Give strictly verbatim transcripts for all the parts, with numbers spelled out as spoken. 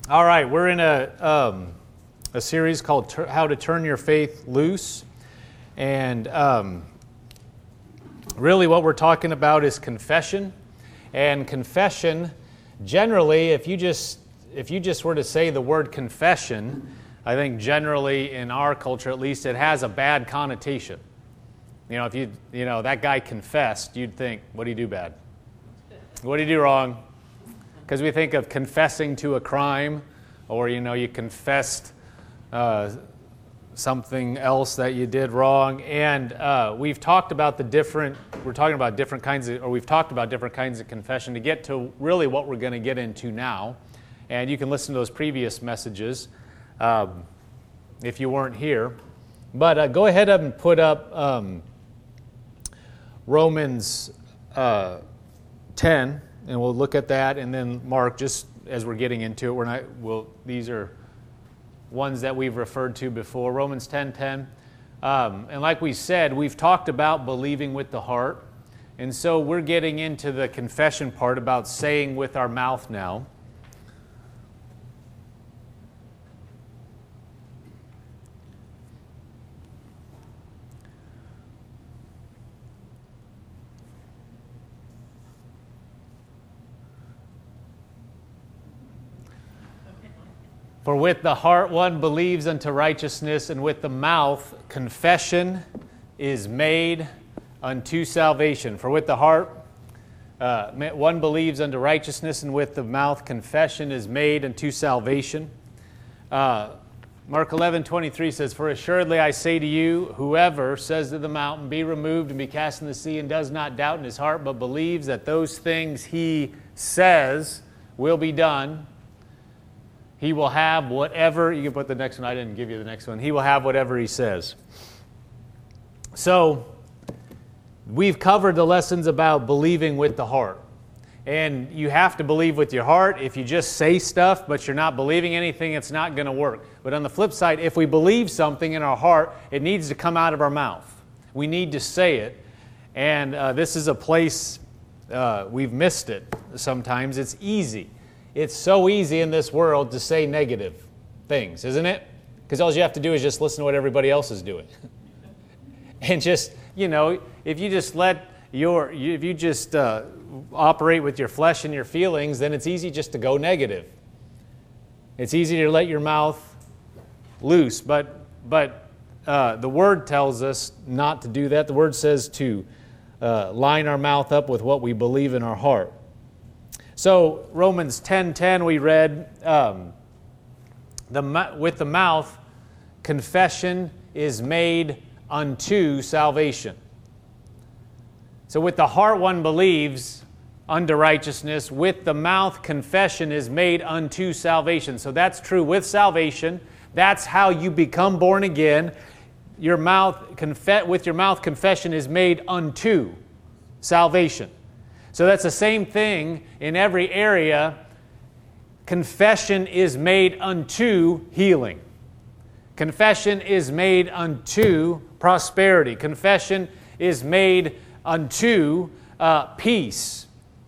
All right, we're in a um, a series called Tur- How to Turn Your Faith Loose. And um, really what we're talking about is confession. And confession, generally, if you just if you just were to say the word confession, I think generally in our culture at least, it has a bad connotation. You know, if you, you know, that guy confessed, you'd think, what did he do bad? What did he do wrong? Because we think of confessing to a crime, or, you know, you confessed uh, something else that you did wrong. And uh, we've talked about the different, we're talking about different kinds of, or we've talked about different kinds of confession to get to really what we're going to get into now. And you can listen to those previous messages um, if you weren't here. But uh, go ahead and put up um, Romans uh, ten. And we'll look at that, and then Mark, just as we're getting into it, we're not. We'll, these are ones that we've referred to before. Romans ten ten, um, and like we said, we've talked about believing with the heart, and so we're getting into the confession part about saying with our mouth now. For with the heart one believes unto righteousness, and with the mouth confession is made unto salvation. For with the heart uh, one believes unto righteousness, and with the mouth confession is made unto salvation. Uh, Mark eleven twenty-three says, For assuredly I say to you, whoever says to the mountain, Be removed and be cast in the sea, and does not doubt in his heart, but believes that those things he says will be done, he will have whatever, you can put the next one, I didn't give you the next one. He will have whatever he says. So, we've covered the lessons about believing with the heart. And you have to believe with your heart. If you just say stuff, but you're not believing anything, it's not going to work. But on the flip side, if we believe something in our heart, it needs to come out of our mouth. We need to say it. And uh, this is a place uh, we've missed it sometimes. It's easy. It's so easy in this world to say negative things, isn't it? Because all you have to do is just listen to what everybody else is doing. And just, you know, if you just let your, if you just uh, operate with your flesh and your feelings, then it's easy just to go negative. It's easy to let your mouth loose, but, but uh, the Word tells us not to do that. The Word says to uh, line our mouth up with what we believe in our heart. So Romans ten ten we read, um, the with the mouth confession is made unto salvation. So with the heart one believes unto righteousness, with the mouth confession is made unto salvation. So that's true with salvation. That's how you become born again. Your mouth conf- with your mouth confession is made unto salvation. So that's the same thing in every area. Confession is made unto healing. Confession is made unto prosperity. Confession is made unto uh, peace.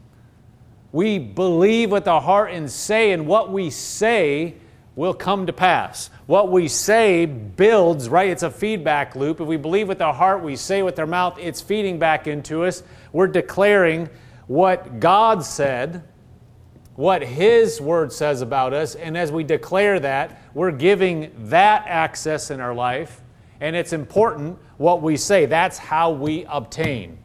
We believe with our heart and say, and what we say will come to pass. What we say builds, right? It's a feedback loop. If we believe with our heart, we say with our mouth, it's feeding back into us. We're declaring what God said, what His Word says about us, and as we declare that, we're giving that access in our life, and it's important what we say. That's how we obtain.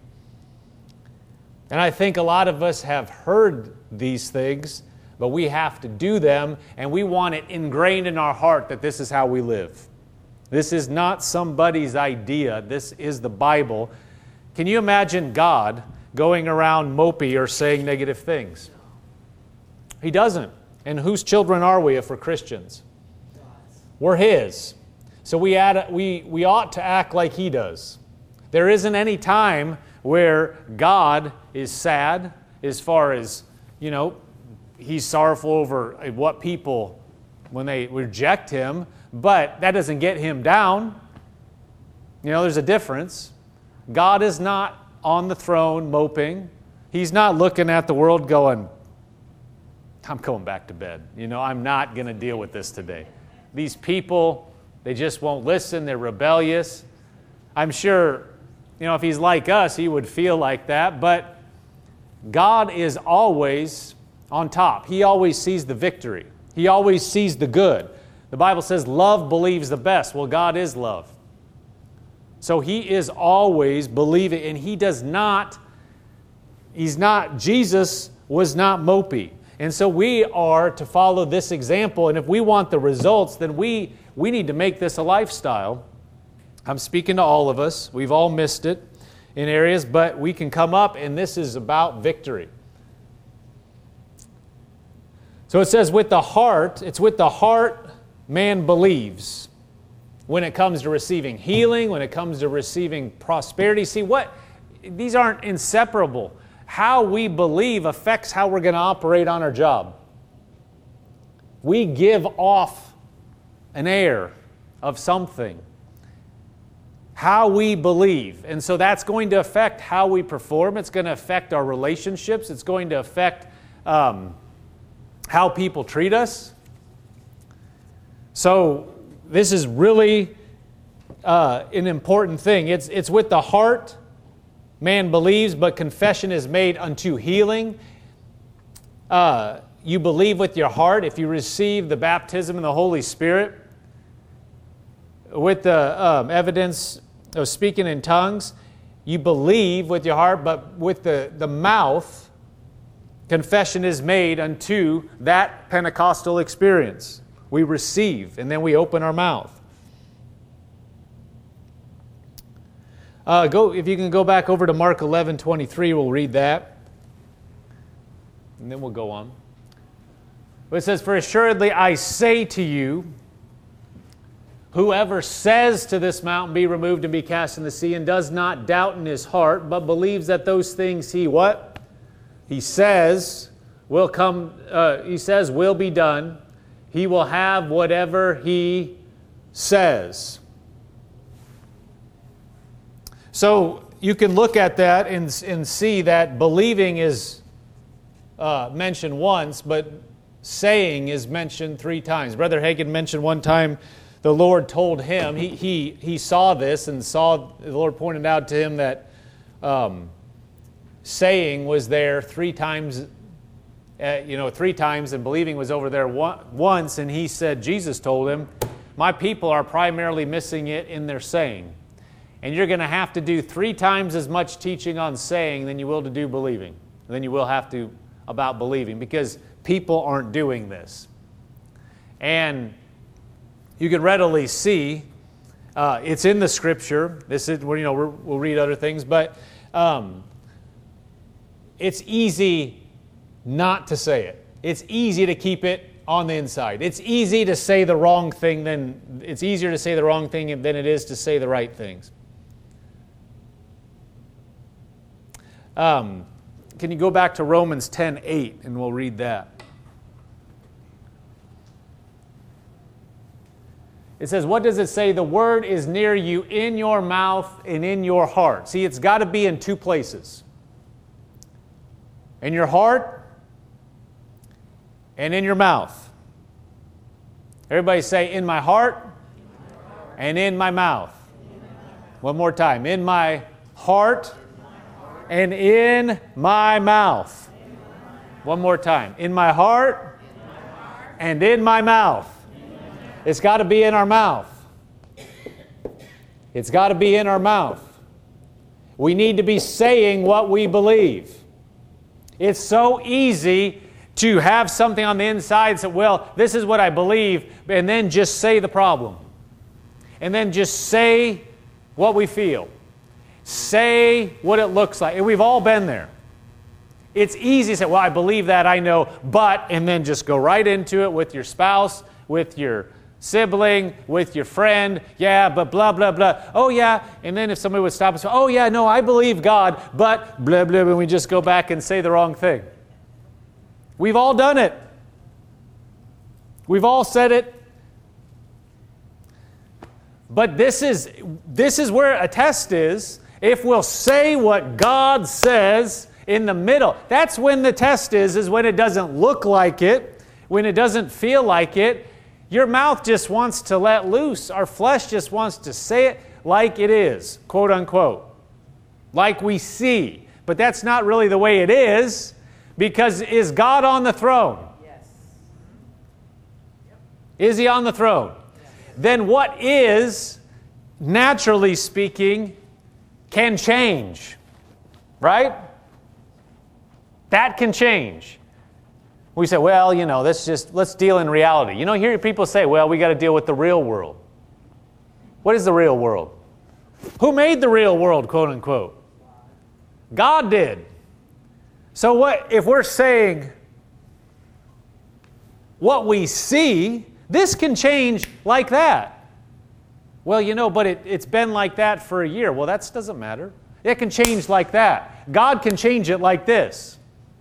And I think a lot of us have heard these things, but we have to do them, and we want it ingrained in our heart that this is how we live. This is not somebody's idea. This is the Bible. Can you imagine God going around mopey or saying negative things? He doesn't. And whose children are we if we're Christians? We're His. So we, add, we, we ought to act like He does. There isn't any time where God is sad as far as, you know, He's sorrowful over what people, when they reject Him, but that doesn't get Him down. You know, there's a difference. God is not on the throne moping. He's not looking at the world going, I'm going back to bed. You know, I'm not going to deal with this today. These people, they just won't listen. They're rebellious. I'm sure, you know, if he's like us, he would feel like that. But God is always on top. He always sees the victory. He always sees the good. The Bible says love believes the best. Well, God is love. So he is always believing, and he does not, he's not, Jesus was not mopey. And so we are to follow this example, and if we want the results, then we, we need to make this a lifestyle. I'm speaking to all of us. We've all missed it in areas, but we can come up, and this is about victory. So it says with the heart, it's with the heart man believes. When it comes to receiving healing, when it comes to receiving prosperity. See, what? These aren't inseparable. How we believe affects how we're going to operate on our job. We give off an air of something. How we believe. And so that's going to affect how we perform. It's going to affect our relationships. It's going to affect um, how people treat us. So this is really uh, an important thing. It's, it's with the heart man believes, but confession is made unto healing. Uh, you believe with your heart if you receive the baptism in the Holy Spirit. With the um, evidence of speaking in tongues, you believe with your heart, but with the, the mouth, confession is made unto that Pentecostal experience. We receive, and then we open our mouth. Uh, go if you can go back over to Mark eleven twenty-three, we'll read that. And then we'll go on. But it says, "For assuredly I say to you, whoever says to this mountain, be removed and be cast in the sea, and does not doubt in his heart, but believes that those things he," what? He says, will come, uh, he says, will be done. He will have whatever he says. So you can look at that and, and see that believing is uh, mentioned once, but saying is mentioned three times. Brother Hagin mentioned one time the Lord told him, he, he, he saw this and saw, the Lord pointed out to him that um, saying was there three times. Uh, you know, three times, and believing was over there one, once, and he said, Jesus told him, my people are primarily missing it in their saying. And you're going to have to do three times as much teaching on saying than you will to do believing. Than you will have to about believing, because people aren't doing this. And you can readily see, uh, it's in the Scripture. This is, you know, we're, we'll read other things, but um, it's easy not to say it. It's easy to keep it on the inside. It's easy to say the wrong thing than, it's easier to say the wrong thing than it is to say the right things. Um, can you go back to Romans ten eight and we'll read that. It says, what does it say? The word is near you, in your mouth and in your heart. See, it's got to be in two places. In your heart and in your mouth. Everybody say, in my heart and in my mouth. One more time. In my heart and in my mouth. One more time. In my heart and in my mouth. It's got to be in our mouth. It's got to be in our mouth. We need to be saying what we believe. It's so easy to have something on the inside and say, well, this is what I believe, and then just say the problem. And then just say what we feel. Say what it looks like. And we've all been there. It's easy to say, well, I believe that, I know, but, and then just go right into it with your spouse, with your sibling, with your friend, yeah, but blah, blah, blah. Oh, yeah. And then if somebody would stop and say, oh, yeah, no, I believe God, but blah, blah, and we just go back and say the wrong thing. We've all done it. We've all said it. But this is, this is where a test is. If we'll say what God says In the middle, that's when the test is, is when it doesn't look like it, when it doesn't feel like it. Your mouth just wants to let loose. Our flesh just wants to say it like it is, quote unquote, like we see. But that's not really the way it is, because is God on the throne? Yes. Is He on the throne? Yes. Then what is, naturally speaking, can change, right? That can change. We say, well, you know, let's just, let's deal in reality. You know, hear people say, well, we got to deal with the real world. What is the real world? Who made the real world, quote unquote? God did. So what if we're saying what we see, this can change like that. Well, you know, but it, it's been like that for a year. Well, that doesn't matter. It can change like that. God can change it like this.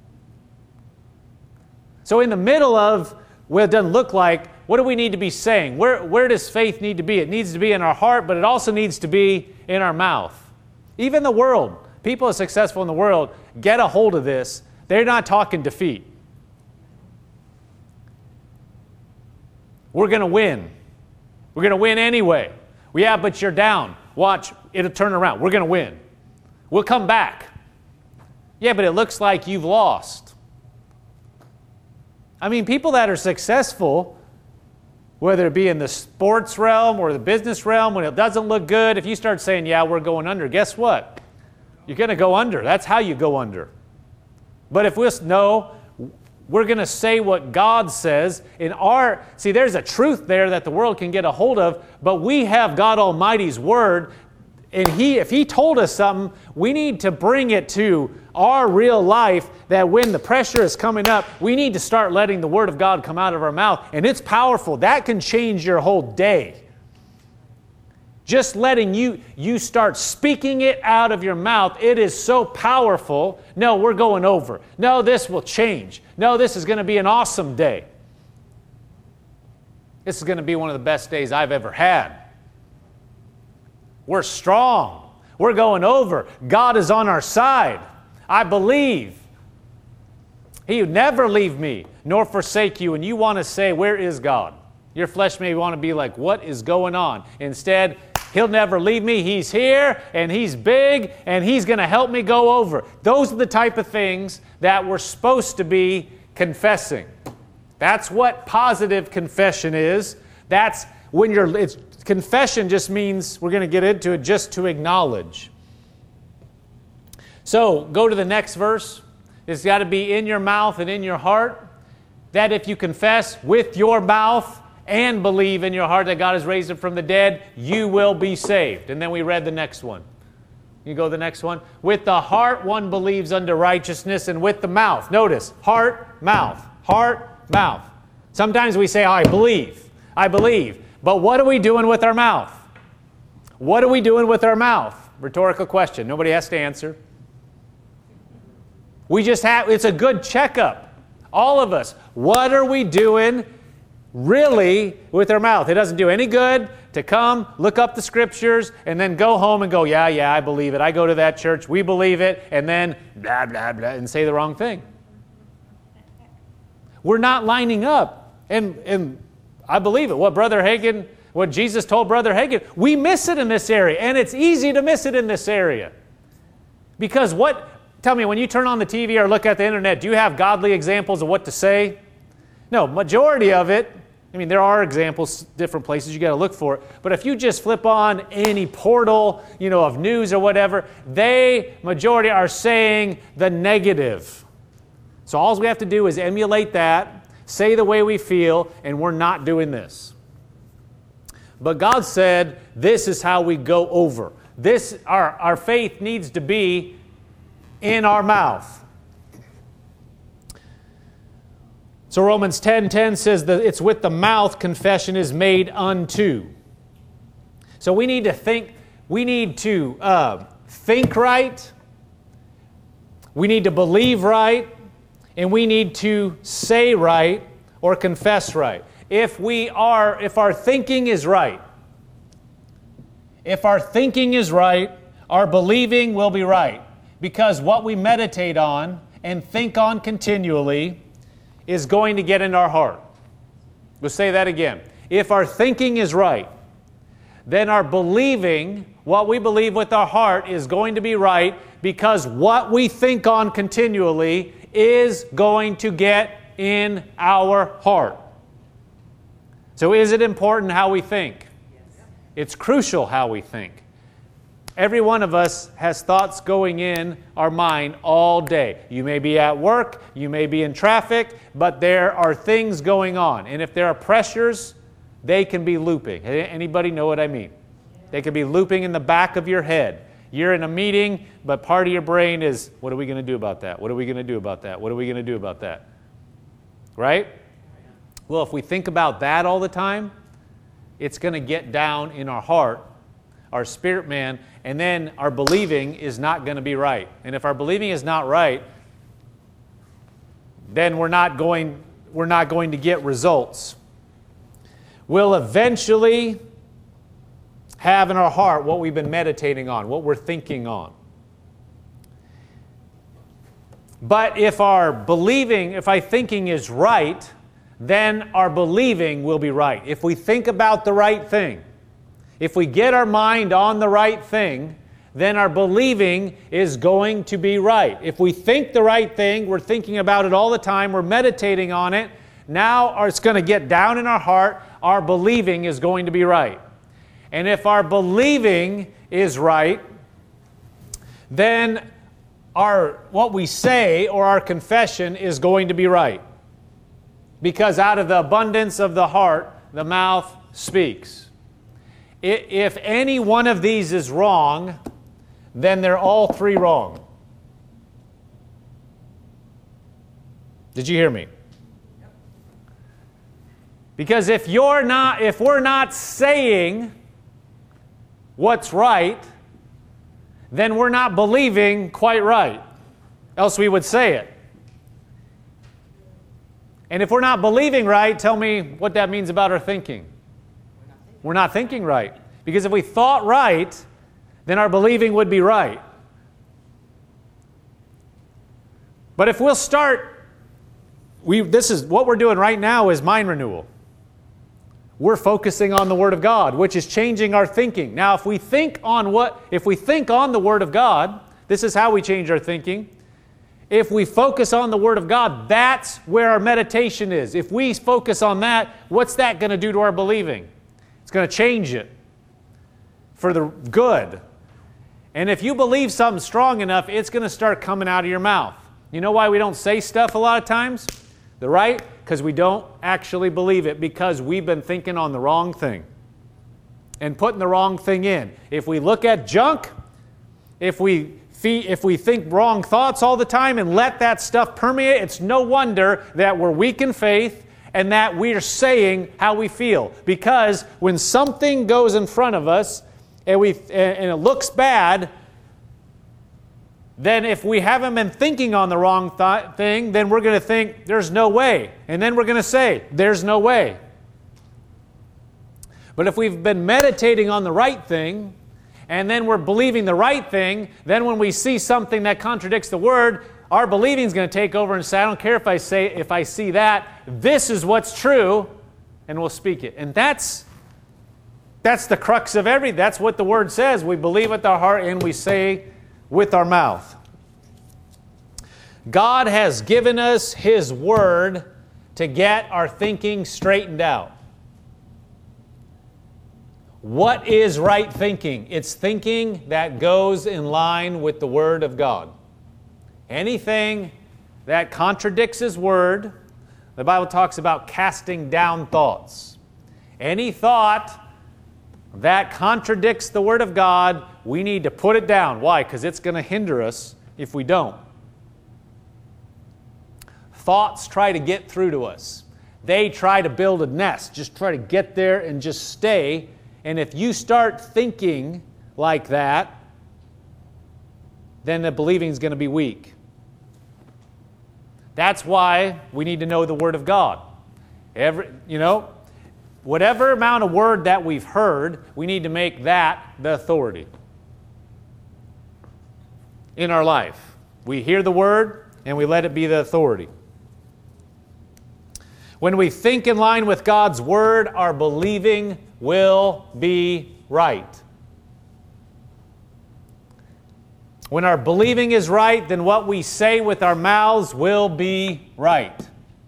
So in the middle of what it doesn't look like, what do we need to be saying? Where, where does faith need to be? It needs to be in our heart, but it also needs to be in our mouth. Even the world, people who are successful in the world, get a hold of this. They're not talking defeat. We're going to win. We're going to win anyway. Well, yeah, but you're down. Watch, it'll turn around. We're going to win. We'll come back. Yeah, but it looks like you've lost. I mean, people that are successful, whether it be in the sports realm or the business realm, when it doesn't look good, if you start saying, yeah, we're going under, guess what? You're going to go under. That's how you go under. But if we know, we're going to say what God says in our, see, there's a truth there that the world can get a hold of, but we have God Almighty's Word, and He, if He told us something, we need to bring it to our real life, that when the pressure is coming up, we need to start letting the Word of God come out of our mouth, and it's powerful. That can change your whole day. Just letting you, you start speaking it out of your mouth, it is so powerful. No, we're going over. No, this will change. No, this is going to be an awesome day. This is going to be one of the best days I've ever had. We're strong. We're going over. God is on our side. I believe. He would never leave me nor forsake you. And you want to say, where is God? Your flesh may want to be like, what is going on? Instead, He'll never leave me. He's here, and He's big, and He's going to help me go over. Those are the type of things that we're supposed to be confessing. That's what positive confession is. That's when you're, it's, confession just means, we're going to get into it, just to acknowledge. So, go to the next verse. It's got to be in your mouth and in your heart. That if you confess with your mouth and believe in your heart that God has raised Him from the dead, you will be saved. And then we read the next one. You go to the next one. With the heart one believes unto righteousness, and with the mouth. Notice, heart, mouth, heart, mouth. Sometimes we say, oh, I believe, I believe. But what are we doing with our mouth? What are we doing with our mouth? Rhetorical question. Nobody has to answer. We just have, it's a good checkup. All of us. What are we doing really with our mouth? It doesn't do any good to come, look up the scriptures, and then go home and go, yeah, yeah, I believe it. I go to that church, we believe it, and then blah, blah, blah, and say the wrong thing. We're not lining up. And, and I believe it. What Brother Hagin, what Jesus told Brother Hagin, we miss it in this area, and it's easy to miss it in this area. Because what... Tell me, when you turn on the T V or look at the internet, do you have godly examples of what to say? No, majority of it, I mean, there are examples, different places you got to look for it. But if you just flip on any portal, you know, of news or whatever, they, majority, are saying the negative. So all we have to do is emulate that, say the way we feel, and we're not doing this. But God said, this is how we go over. This, our, our faith needs to be in our mouth. So Romans ten ten says that it's with the mouth confession is made unto. So we need to think, we need to uh, think right, we need to believe right, and we need to say right or confess right. If we are, if our thinking is right, if our thinking is right, our believing will be right. Because what we meditate on and think on continually is going to get in our heart. We'll say that again. If our thinking is right, then our believing, what we believe with our heart, is going to be right, because what we think on continually is going to get in our heart. So is it important how we think? Yes. It's crucial how we think. Every one of us has thoughts going in our mind all day. You may be at work, you may be in traffic, but there are things going on. And if there are pressures, they can be looping. Anybody know what I mean? They can be looping in the back of your head. You're in a meeting, but part of your brain is, what are we going to do about that? What are we going to do about that? What are we going to do about that? Right? Well, if we think about that all the time, it's going to get down in our heart, our spirit man, and then our believing is not going to be right. And if our believing is not right, then we're not going, we're not going to get results. We'll eventually have in our heart what we've been meditating on, what we're thinking on. But if our believing, if our thinking is right, then our believing will be right. If we think about the right thing, if we get our mind on the right thing, then our believing is going to be right. If we think the right thing, we're thinking about it all the time, we're meditating on it, now it's going to get down in our heart, our believing is going to be right. And if our believing is right, then our what we say or our confession is going to be right. Because out of the abundance of the heart, the mouth speaks. If any one of these is wrong, then they're all three wrong. Did you hear me? Because if you're not, if we're not saying what's right, then we're not believing quite right. Else we would say it. And if we're not believing right, tell me what that means about our thinking. We're not thinking right. Because if we thought right, then our believing would be right. But if we'll start, we, this is what we're doing right now is mind renewal. We're focusing on the Word of God, which is changing our thinking. Now, if we think on what, if we think on the Word of God, this is how we change our thinking. If we focus on the Word of God, that's where our meditation is. If we focus on that, what's that going to do to our believing? It's going to change it for the good. And if you believe something strong enough, it's going to start coming out of your mouth. You know why we don't say stuff a lot of times? The right? Because we don't actually believe it, because we've been thinking on the wrong thing and putting the wrong thing in. If we look at junk, if we if we think wrong thoughts all the time and let that stuff permeate, it's no wonder that we're weak in faith and that we're saying how we feel. Because when something goes in front of us and we and it looks bad, then if we haven't been thinking on the wrong th- thing, then we're going to think, there's no way. And then we're going to say, there's no way. But if we've been meditating on the right thing, and then we're believing the right thing, then when we see something that contradicts the Word, our believing is going to take over and say, I don't care if I say, if I see that, this is what's true, and we'll speak it. And that's, that's the crux of everything. That's what the Word says. We believe with our heart and we say with our mouth. God has given us His Word to get our thinking straightened out. What is right thinking? It's thinking that goes in line with the Word of God. Anything that contradicts His Word, the Bible talks about casting down thoughts. Any thought that contradicts the Word of God, we need to put it down. Why? Because it's going to hinder us if we don't. Thoughts try to get through to us. They try to build a nest, just try to get there and just stay. And if you start thinking like that, then the believing is going to be weak. That's why we need to know the Word of God. Every, you know, whatever amount of word that we've heard, we need to make that the authority. in our life. We hear the Word and we let it be the authority. When we think in line with God's Word, our believing will be right. When our believing is right, then what we say with our mouths will be right.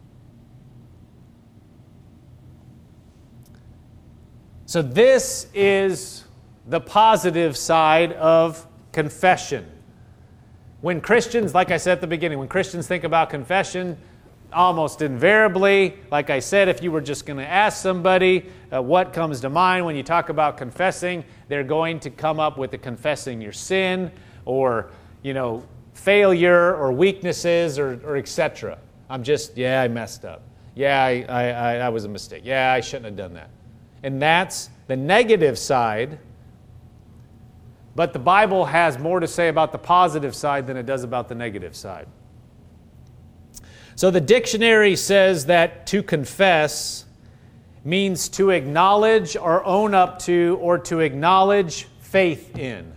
So this is the positive side of confession. When Christians, like I said at the beginning, when Christians think about confession, almost invariably, like I said, if you were just going to ask somebody uh, what comes to mind when you talk about confessing, they're going to come up with the confessing your sin or, you know, failure or weaknesses or, or et cetera. I'm just, yeah, I messed up. Yeah, I, I, I, that was a mistake. Yeah, I shouldn't have done that. And that's the negative side. But the Bible has more to say about the positive side than it does about the negative side. So the dictionary says that to confess means to acknowledge or own up to or to acknowledge faith in.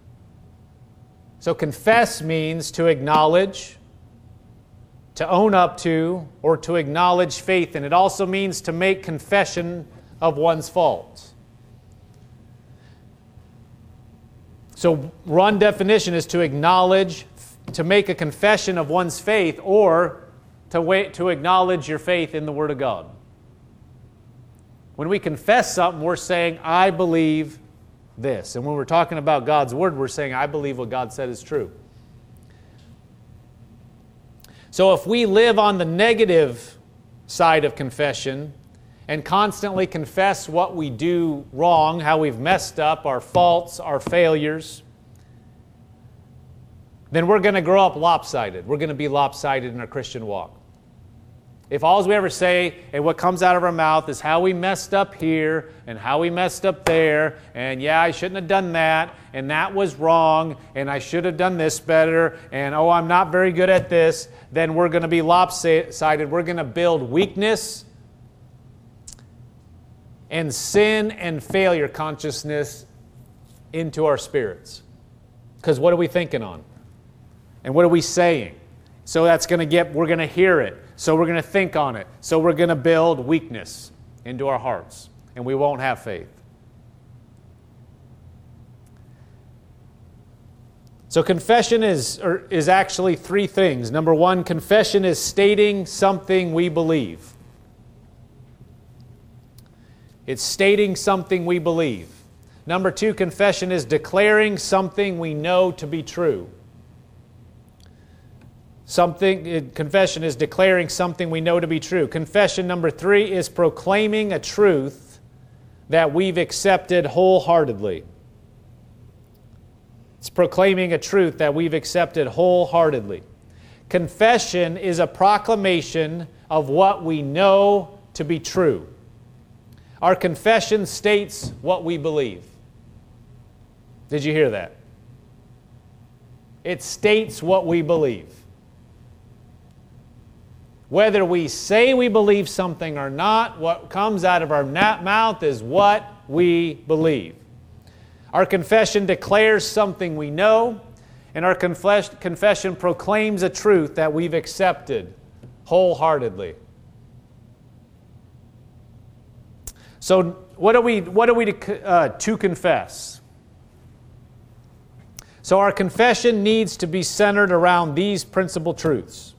So confess means to acknowledge, to own up to, or to acknowledge faith in. It also means to make confession of one's faults. So one definition is to acknowledge, to make a confession of one's faith, or to wait, to acknowledge your faith in the Word of God. When we confess something, we're saying, I believe this. And when we're talking about God's Word, we're saying, I believe what God said is true. So if we live on the negative side of confession and constantly confess what we do wrong, how we've messed up, our faults, our failures, then we're going to grow up lopsided. We're going to be lopsided in our Christian walk. If all we ever say and what comes out of our mouth is how we messed up here and how we messed up there, and yeah, I shouldn't have done that, and that was wrong, and I should have done this better, and oh, I'm not very good at this, then we're going to be lopsided. We're going to build weakness and sin and failure consciousness into our spirits. Because what are we thinking on? And what are we saying? So that's going to get, we're going to hear it. So we're going to think on it. So we're going to build weakness into our hearts. And we won't have faith. So confession is, or is actually three things. Number one, confession is stating something we believe. It's stating something we believe. Number two, confession is declaring something we know to be true. Something, confession is declaring something we know to be true. Confession number three is proclaiming a truth that we've accepted wholeheartedly. It's proclaiming a truth that we've accepted wholeheartedly. Confession is a proclamation of what we know to be true. Our confession states what we believe. Did you hear that? It states what we believe. Whether we say we believe something or not, what comes out of our mouth is what we believe. Our confession declares something we know, and our confess- confession proclaims a truth that we've accepted wholeheartedly. So, what are we, what are we to, uh, to confess? So, our confession needs to be centered around these principal truths.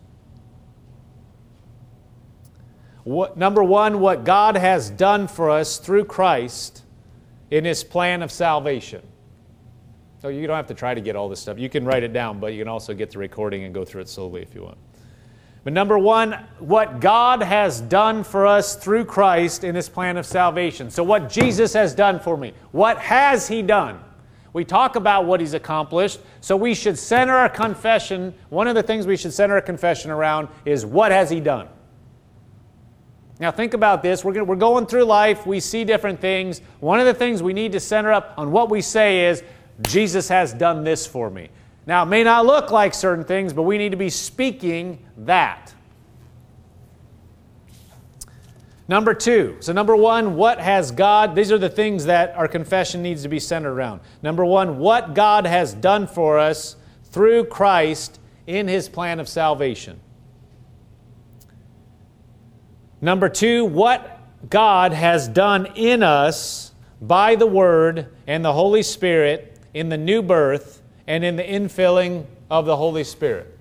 What, number one, what God has done for us through Christ in His plan of salvation. So you don't have to try to get all this stuff. You can write it down, but you can also get the recording and go through it slowly if you want. But number one, what God has done for us through Christ in His plan of salvation. So what Jesus has done for me. What has He done? We talk about what He's accomplished, so we should center our confession. One of the things we should center our confession around is what has He done? Now think about this. We're, we're going through life. We see different things. One of the things we need to center up on what we say is, Jesus has done this for me. Now it may not look like certain things, but we need to be speaking that. Number two. So number one, what has God, these are the things that our confession needs to be centered around. Number one, what God has done for us through Christ in His plan of salvation. Number two, what God has done in us by the Word and the Holy Spirit in the new birth and in the infilling of the Holy Spirit.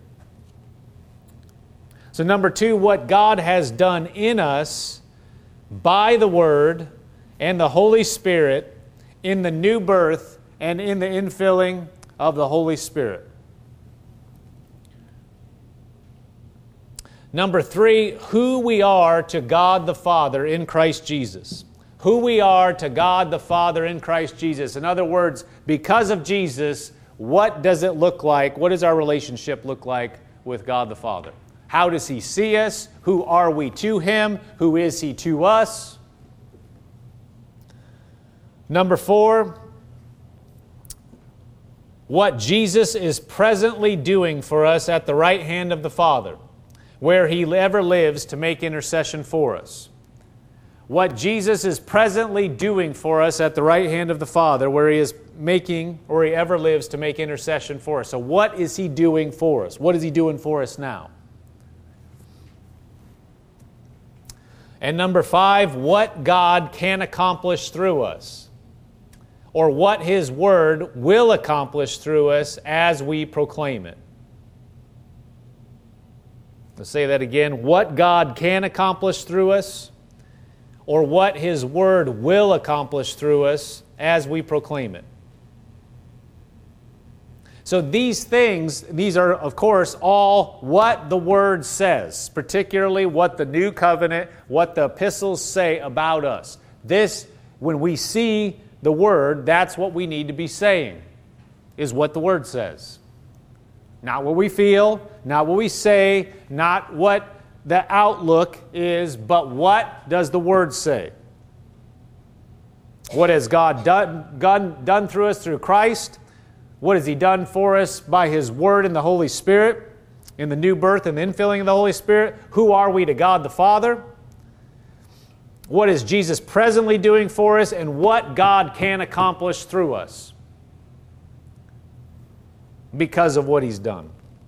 So number two, what God has done in us by the Word and the Holy Spirit in the new birth and in the infilling of the Holy Spirit. Number three, who we are to God the Father in Christ Jesus. Who we are to God the Father in Christ Jesus. In other words, because of Jesus, what does it look like? What does our relationship look like with God the Father? How does He see us? Who are we to Him? Who is He to us? Number four, what Jesus is presently doing for us at the right hand of the Father, where He ever lives to make intercession for us. What Jesus is presently doing for us at the right hand of the Father, where He is making, or He ever lives to make intercession for us. So what is He doing for us? What is He doing for us now? And number five, what God can accomplish through us, or what His Word will accomplish through us as we proclaim it. Let's say that again. What God can accomplish through us, or what His Word will accomplish through us as we proclaim it. So these things, these are, of course, all what the Word says, particularly what the New Covenant, what the epistles say about us. This, when we see the Word, that's what we need to be saying, is what the Word says. Not what we feel, not what we say, not what the outlook is, but what does the Word say? What has God done, done, done through us through Christ? What has He done for us by His Word and the Holy Spirit, in the new birth and the infilling of the Holy Spirit? Who are we to God the Father? What is Jesus presently doing for us, and what God can accomplish through us because of what He's done?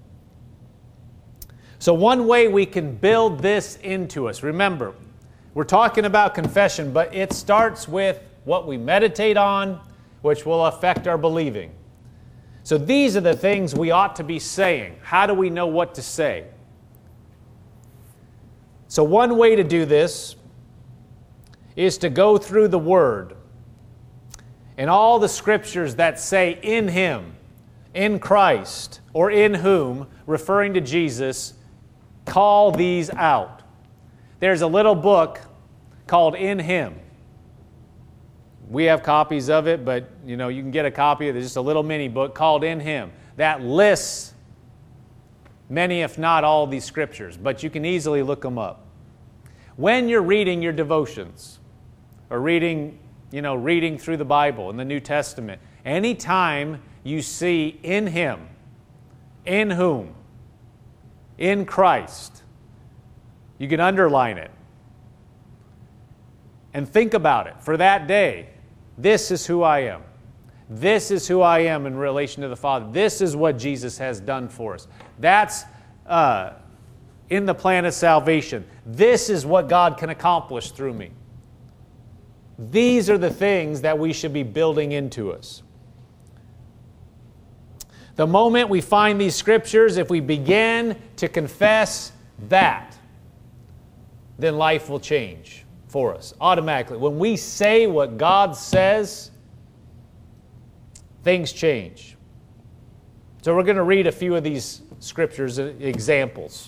So one way we can build this into us, remember, we're talking about confession, but it starts with what we meditate on, which will affect our believing. So these are the things we ought to be saying. How do we know what to say? So one way to do this is to go through the Word and all the scriptures that say in Him, in Christ, or in whom, referring to Jesus, call these out. There's a little book called In Him. We have copies of it, but you know, you can get a copy of it. It's just a little mini book called In Him that lists many, if not all, these scriptures, but you can easily look them up. When you're reading your devotions or reading, you know, reading through the Bible in the New Testament, anytime you see in Him, in whom, in Christ, you can underline it and think about it for that day. This is who I am. This is who I am in relation to the Father. This is what Jesus has done for us. That's uh, in the plan of salvation. This is what God can accomplish through me. These are the things that we should be building into us. The moment we find these scriptures, if we begin to confess that, then life will change for us automatically. When we say what God says, things change. So we're going to read a few of these scriptures, examples.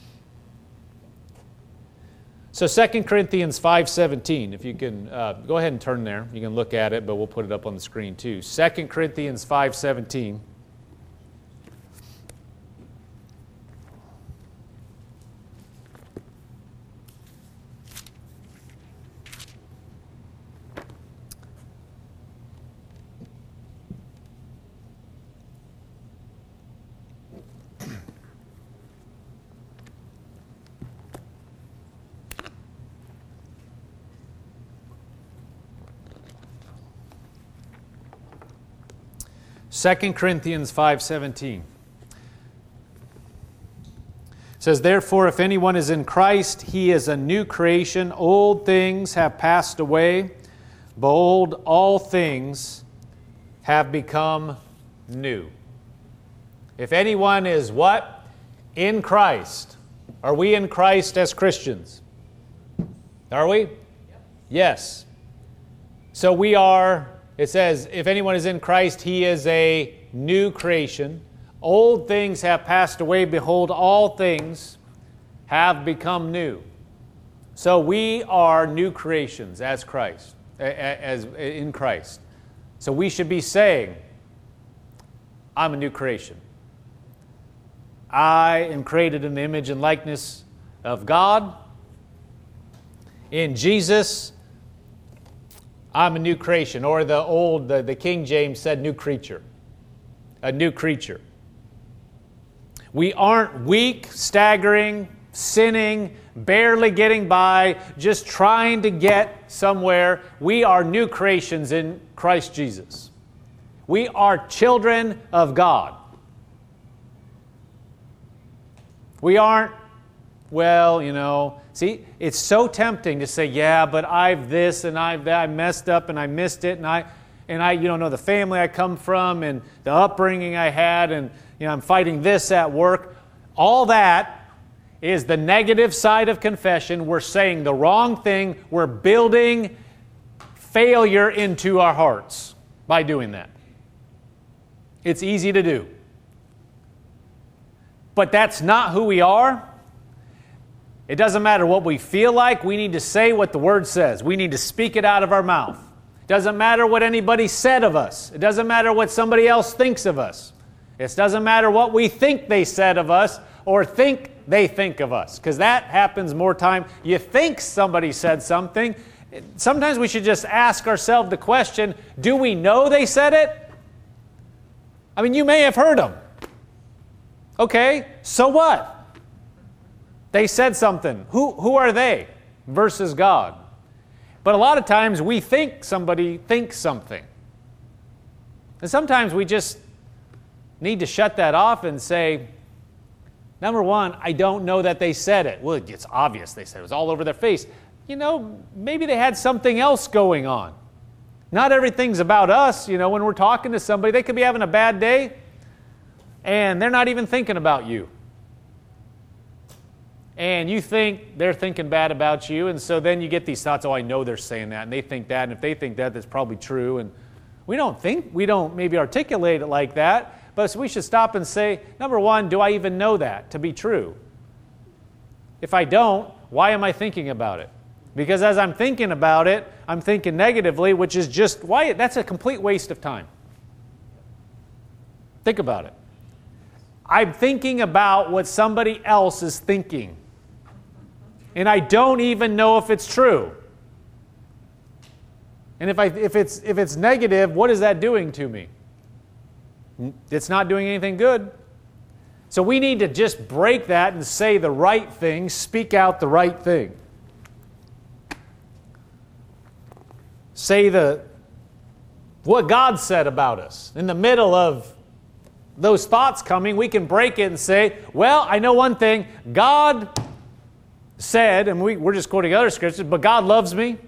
So Second Corinthians five seventeen, if you can uh, go ahead and turn there. You can look at it, but we'll put it up on the screen too. Second Corinthians five seventeen. Second Corinthians five seventeen. says, therefore, if anyone is in Christ, he is a new creation. Old things have passed away. Behold, all things have become new. If anyone is what? In Christ. Are we in Christ as Christians? Are we? Yes. So we are, it says, if anyone is in Christ, he is a new creation. Old things have passed away. Behold, all things have become new. So we are new creations as Christ, as in Christ. So we should be saying, I'm a new creation. I am created in the image and likeness of God. In Jesus, I'm a new creation. Or the old, the, the King James said new creature. A new creature. We aren't weak, staggering, sinning, barely getting by, just trying to get somewhere. We are new creations in Christ Jesus. We are children of God. We aren't, well, you know, see, it's so tempting to say, yeah, but I've this and I've that, I messed up and I missed it, and I, and I, you don't know the family I come from and the upbringing I had, and you know, I'm fighting this at work. All that is the negative side of confession. We're saying the wrong thing. We're building failure into our hearts by doing that. It's easy to do. But that's not who we are. It doesn't matter what we feel like. We need to say what the Word says. We need to speak it out of our mouth. It doesn't matter what anybody said of us. It doesn't matter what somebody else thinks of us. It doesn't matter what we think they said of us or think they think of us, because that happens more time. You think somebody said something. Sometimes we should just ask ourselves the question, do we know they said it? I mean, you may have heard them. Okay, so what? They said something. Who, who are they versus God? But a lot of times we think somebody thinks something. And sometimes we just need to shut that off and say, number one, I don't know that they said it. Well, it's obvious they said it. It was all over their face. You know, maybe they had something else going on. Not everything's about us. You know, when we're talking to somebody, they could be having a bad day and they're not even thinking about you. And you think they're thinking bad about you, and so then you get these thoughts, oh, I know they're saying that, and they think that, and if they think that, that's probably true. And we don't think, we don't maybe articulate it like that, but we should stop and say, number one, do I even know that to be true? If I don't, why am I thinking about it? Because as I'm thinking about it, I'm thinking negatively, which is just, why? That's a complete waste of time. Think about it. I'm thinking about what somebody else is thinking, and I don't even know if it's true. And if I, if it's, if it's negative, what is that doing to me? It's not doing anything good. So we need to just break that and say the right thing, speak out the right thing. Say the, what God said about us. In the middle of those thoughts coming, we can break it and say, well, I know one thing. God said, and we, we're just quoting other scriptures, but God loves me.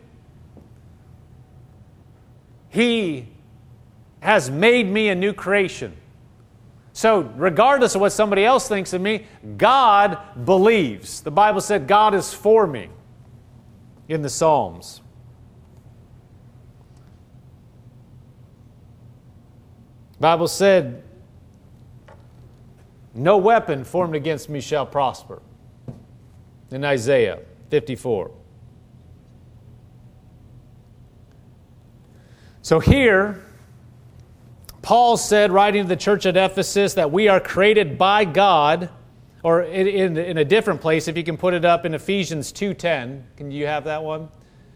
He has made me a new creation. So regardless of what somebody else thinks of me, God believes. The Bible said God is for me in the Psalms. The Bible said, no weapon formed against me shall prosper. In Isaiah fifty-four. So here, Paul said, writing to the church at Ephesus, that we are created by God, or in, in, in a different place, if you can put it up in Ephesians two ten. Can you have that one?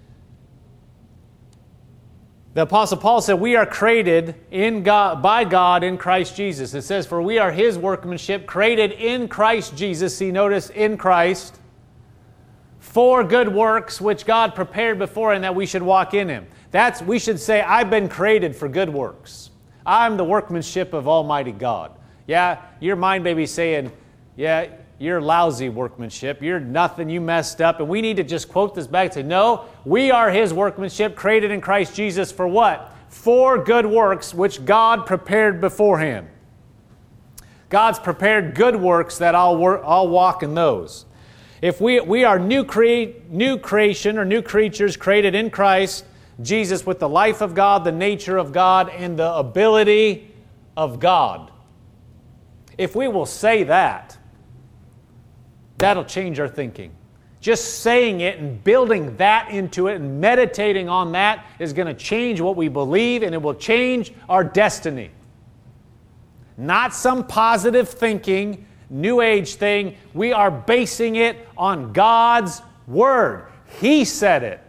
The Apostle Paul said, we are created in God, by God in Christ Jesus. It says, for we are His workmanship, created in Christ Jesus. See, notice, in Christ, for good works, which God prepared before, and that we should walk in Him. That's, we should say, I've been created for good works. I'm the workmanship of Almighty God. Yeah, your mind may be saying, yeah, you're lousy workmanship. You're nothing. You messed up. And we need to just quote this back and say, no, we are His workmanship, created in Christ Jesus for what? For good works, which God prepared beforehand. God's prepared good works that I'll, work, I'll walk in those. If we, we are new, crea- new creation or new creatures created in Christ Jesus with the life of God, the nature of God, and the ability of God. If we will say that, that'll change our thinking. Just saying it and building that into it and meditating on that is going to change what we believe, and it will change our destiny. Not some positive thinking, New Age thing. We are basing it on God's Word. He said it.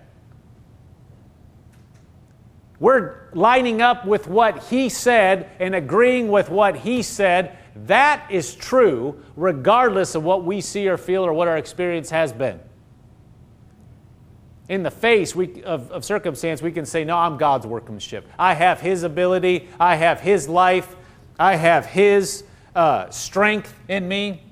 We're lining up with what He said and agreeing with what He said. That is true regardless of what we see or feel or what our experience has been. In the face we, of, of circumstance, we can say, no, I'm God's workmanship. I have His ability. I have His life. I have His uh, strength in me.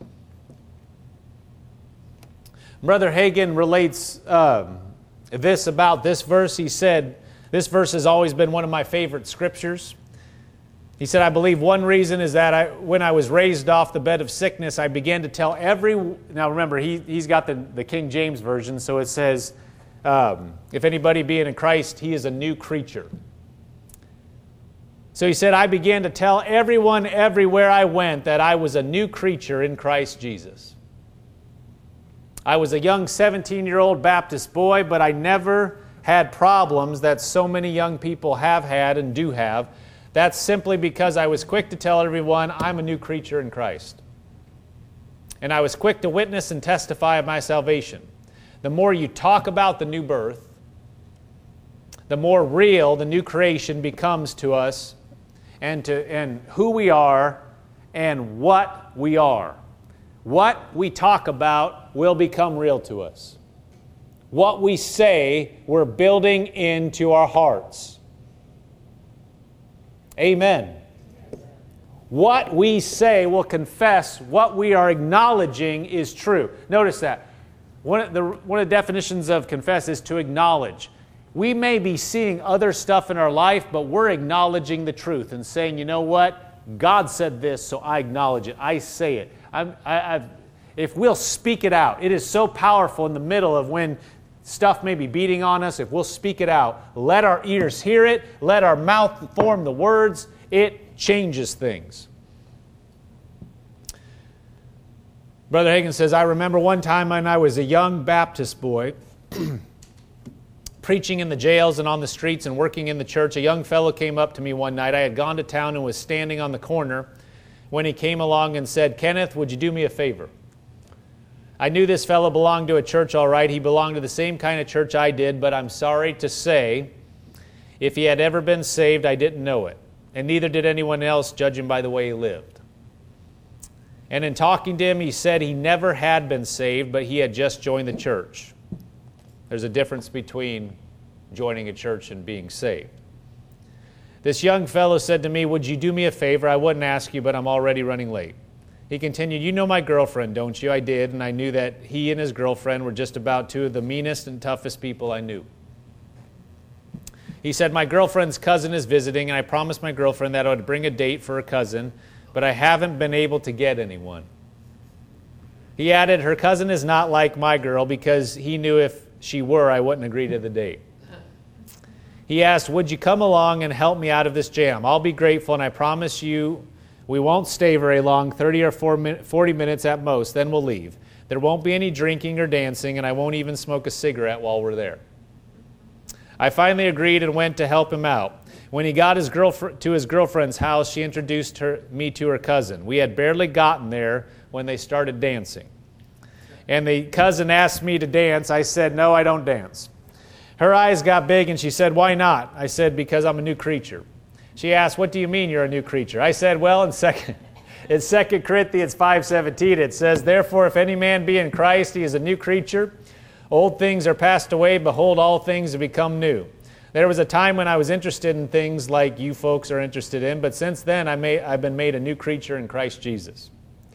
Brother Hagin relates um, this about this verse. He said, this verse has always been one of my favorite scriptures. He said, I believe one reason is that I, when I was raised off the bed of sickness, I began to tell every... Now remember, he, he's got the, the King James Version, so it says, um, if anybody be in Christ, he is a new creature. So he said, I began to tell everyone everywhere I went that I was a new creature in Christ Jesus. I was a young seventeen-year-old Baptist boy, but I never had problems that so many young people have had and do have. That's simply because I was quick to tell everyone I'm a new creature in Christ. And I was quick to witness and testify of my salvation. The more you talk about the new birth, the more real the new creation becomes to us and, to, and who we are and what we are. What we talk about will become real to us. What we say, we're building into our hearts. Amen. What we say will confess what we are acknowledging is true. Notice that. One of the, one of the definitions of confess is to acknowledge. We may be seeing other stuff in our life, but we're acknowledging the truth and saying, you know what? God said this, so I acknowledge it. I say it. I'm, I, I've, if we'll speak it out, it is so powerful in the middle of when stuff may be beating on us. If we'll speak it out, let our ears hear it, let our mouth form the words, it changes things. Brother Hagin says, I remember one time when I was a young Baptist boy, preaching in the jails and on the streets and working in the church. A young fellow came up to me one night. I had gone to town and was standing on the corner when he came along and said, Kenneth, would you do me a favor? I knew this fellow belonged to a church all right. He belonged to the same kind of church I did, but I'm sorry to say, if he had ever been saved, I didn't know it. And neither did anyone else, judging by the way he lived. And in talking to him, he said he never had been saved, but he had just joined the church. There's a difference between joining a church and being saved. This young fellow said to me, would you do me a favor? I wouldn't ask you, but I'm already running late. He continued, you know my girlfriend, don't you? I did, and I knew that he and his girlfriend were just about two of the meanest and toughest people I knew. He said, my girlfriend's cousin is visiting, and I promised my girlfriend that I would bring a date for her cousin, but I haven't been able to get anyone. He added, her cousin is not like my girl because he knew if she were, I wouldn't agree to the date. He asked, would you come along and help me out of this jam? I'll be grateful, and I promise you we won't stay very long, thirty or forty minutes at most, then we'll leave. There won't be any drinking or dancing, and I won't even smoke a cigarette while we're there. I finally agreed and went to help him out. When he got his girlfriend to his girlfriend's house, she introduced her, me to her cousin. We had barely gotten there when they started dancing. And the cousin asked me to dance. I said, no, I don't dance. Her eyes got big and she said, why not? I said, because I'm a new creature. She asked, what do you mean you're a new creature? I said, well, in second, in Second Corinthians five seventeen, it says, therefore, if any man be in Christ, he is a new creature. Old things are passed away. Behold, all things have become new. There was a time when I was interested in things like you folks are interested in, but since then I may, I've been made a new creature in Christ Jesus.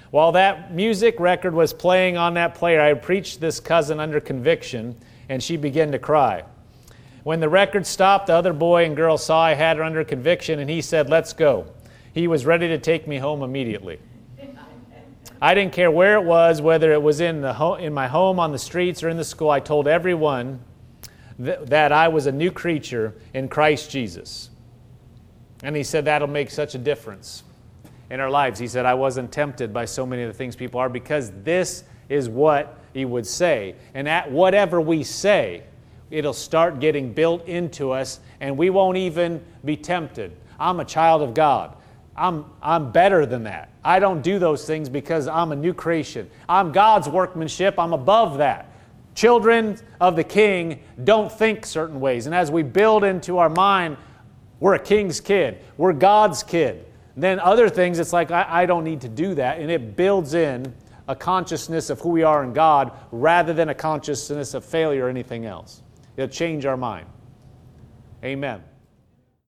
While that music record was playing on that player, I preached this cousin under conviction, and she began to cry. When the record stopped, the other boy and girl saw I had her under conviction, and he said, "Let's go." He was ready to take me home immediately. I didn't care where it was, whether it was in, the ho- in my home, on the streets, or in the school. I told everyone th- that I was a new creature in Christ Jesus. And he said that'll make such a difference in our lives. He said, I wasn't tempted by so many of the things people are, because this is what he would say. And at whatever we say, it'll start getting built into us, and we won't even be tempted. I'm a child of God. I'm, I'm better than that. I don't do those things because I'm a new creation. I'm God's workmanship. I'm above that. Children of the King don't think certain ways. And as we build into our mind, we're a king's kid. We're God's kid. Then other things, it's like, I, I don't need to do that. And it builds in a consciousness of who we are in God rather than a consciousness of failure or anything else. It'll change our mind. Amen.